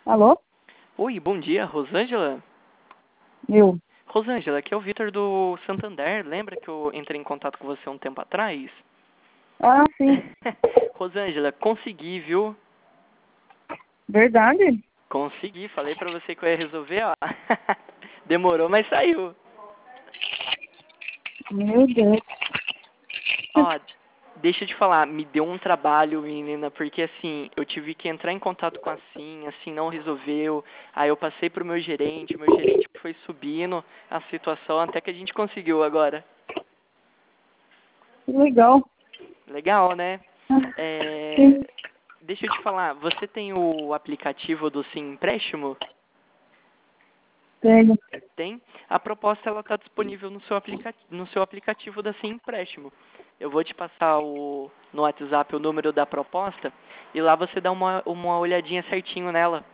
Alô? Oi, bom dia, Rosângela? Eu. Rosângela, aqui é o Vitor do Santander. Lembra que eu entrei em contato com você um tempo atrás? Ah, sim. Rosângela, consegui, viu? Verdade? Consegui, falei pra você que eu ia resolver, ó. Demorou, mas saiu. Meu Deus. Ó, deixa eu te falar, me deu um trabalho, menina, porque assim, eu tive que entrar em contato com a SIM, assim, não resolveu. Aí eu passei pro meu gerente foi subindo a situação até que a gente conseguiu agora. Que legal. Legal, né? Ah, É, sim, deixa eu te falar, você tem o aplicativo do Sim Empréstimo? tenho. Tem? A proposta ela está disponível no seu aplicativo da Sim Empréstimo. Eu vou te passar no WhatsApp o número da proposta e lá você dá uma olhadinha certinho nela,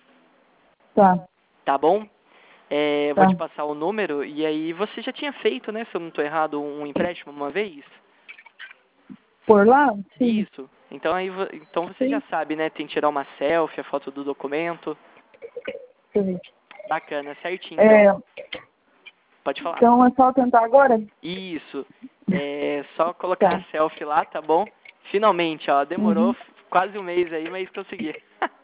Tá, tá bom? Eu vou te tá. passar o número e aí você já tinha feito, né, se eu não estou errado, um empréstimo uma vez? Por lá? Sim, Isso. Então então você já sim. sabe, né? Tem que tirar uma selfie, a foto do documento. Sim. Bacana, certinho então. É, Pode falar. então é só tentar agora? Isso. É só colocar a Tá. selfie lá, tá bom? Finalmente, ó, demorou Uhum. quase um mês aí, mas consegui.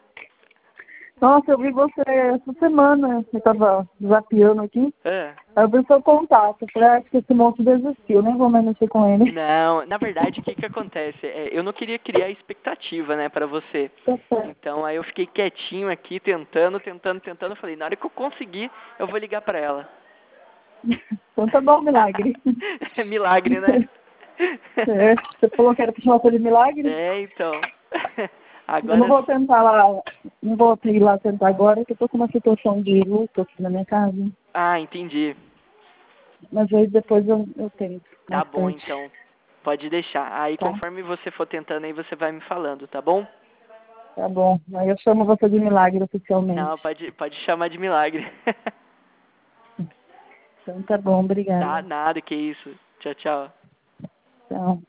Nossa, eu vi você essa semana. Eu tava zapeando aqui. É. Aí eu vi seu contato. Eu falei, acho que esse moço desistiu. Nem vou mais mexer com ele. Não, na verdade, o que que acontece? Eu não queria criar expectativa, né, pra você. Tá certo. Então, aí eu fiquei quietinho aqui, tentando. Falei, na hora que eu conseguir, eu vou ligar pra ela. Então tá bom, milagre. É milagre, né? É, você falou que era pra chamar de milagre? Então. Eu não Agora, vou tentar lá, não vou ir lá tentar agora, que eu tô com uma situação de luto aqui na minha casa. entendi. Mas aí depois eu tento, Tá mais bom, tarde. então. Pode deixar. Aí, Tá? conforme você for tentando aí, você vai me falando, tá bom? Tá bom. Aí eu chamo você de milagre oficialmente. Não, pode chamar de milagre. Então tá bom, Tá, obrigada. nada, que isso. Tchau, tchau. Tchau.